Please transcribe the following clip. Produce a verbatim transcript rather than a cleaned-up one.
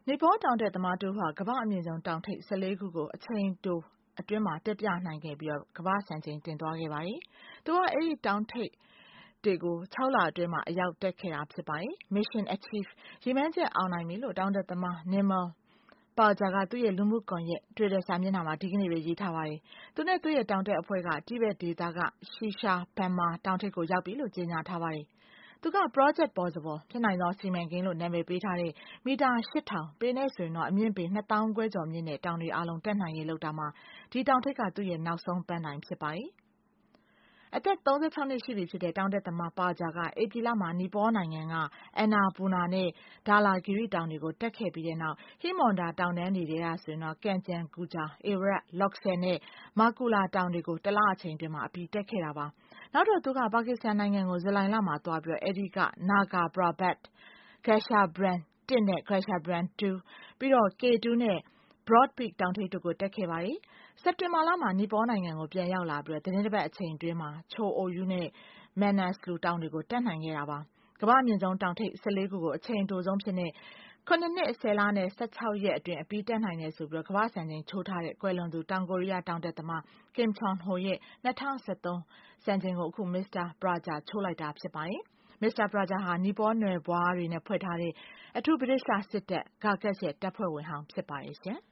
နီပေါတောင်တက်သမားတူဟာကမ္ဘာအမြင့်ဆုံးတောင်ထိပ်၁၄ခုကိုအချိန်တိုအတွင်းမှာတက်ပြနိုင်ခဲ့ပြီးကမ္ဘာ့စံချိန်တင်သွားခဲ့ပါတယ်။သူကအဲ့ဒီတောင်ထိပ်တွေကို၆လအတွင်းမှာအရောက်တက်ခဲ့တာဖြစ်ပါတယ်။ Mission Achieve ရည်မှန်းချက်အောင်နိုင်ပြီလို့တောင်တက်သမား Nirmal Purja ကသူ့ရဲ့လူမှုကွန်ရက် Twitter စာမျက်နှာမှာဒီကနေ့ပဲရေးထားပါတယ်။သူနဲ့သူ့ရဲ့တောင်တက်အဖွဲ့ကတိဘက်ဒေသက Shisha Banma တောင်ထိပ်ကိုရောက်ပြီလို့ကြေညာထားပါတယ်။သူက Project Possible ဖြစ်နိုင်သောစီမံကိန်းလို့နာမည်ပေးထားတဲ့မီတာရှစ်ထောင်ပေနဲ့ဆိုရင်တော့အမြင့်ပေနှစ်သောင်းခွဲကျော်မြင့်တဲ့တောင်တွေအားလုံးတက်နိုင်ရေးလုပ်တာမှာဒီတောင်ထိပ်ကသူ့ရဲ့နောက်ဆုံးပန်းတိုင်ဖြစ်ပါတယ်။အသက်၃၆နှစ်ရှိပြီဖြစ်တဲ့တောင်တက်သမား Purja ကဧပြီလမှာနီပေါနိုင်ငံက Annapurna နဲ့ Dhaulagiri တောင်တွေကိုတက်ခဲ့ပြီးတဲ့နောက် Himachal တောင်တန်းတွေထဲကဆိုရင်တော့ Kanchenjunga, Arat, Lhoksar နဲ့ Marcula တောင်တွေကိုတလအချိန်အတွင်းမှာအပြီးတက်ခဲ့တာပါ။နောက်တော့သူကပါကစ္စတန်နိုင်ငံကိုဇူလိုင်လမှာသွားပြီးအဲ့ဒီက Nanga Parbat, Ghanshaband တစ်နဲ့ Ghanshaband နှစ် ပြီးတော့ K နှစ် နဲ့ Broad Peak တောင်ထိပ်တို့ကိုတက်ခဲ့ပါတယ်။စက်တင်ဘာလမှာနီပေါနိုင်ငံကိုပြန်ရောက်လာပြီးသီတင်းတစ်ပတ်အချိန်အတွင်းမှာ Cho-Oyu နဲ့ Manaslu တောင်တွေကိုတက်နိုင်ခဲ့တာပါ။ကမ္ဘာအမြင့်ဆုံးတောင်ထိပ်၁၄ခုကိုအချိန်အတိုဆုံးဖြစ်တဲ့ခုနှစ်နှစ်ဆယ်လနဲ့၁၆ရက်အတွင်းအပြီးတက်နိုင်တယ်ဆိုပြီးကမ္ဘာ့စံချိန်ချိုးထားတဲ့ကွယ်လွန်သူတောင်ကိုရီးယားတောင်တက်သမား Kim Chon-ho ရဲ့၂၀၁၃စံချိန်ကိုအခု မစ္စတာ Purja ချိုးလိုက်တာဖြစ်ပါတယ်။ မစ္စတာ Purja ဟာနီပေါနွယ်ဖွားတွေနဲ့ဖွဲ့ထားတဲ့အထူးဗြိတိသျှစစ်တပ် Gagauz ရဲ့တပ်ဖွဲ့ဝင်ဟောင်းဖြစ်ပါတယ်ရှင်။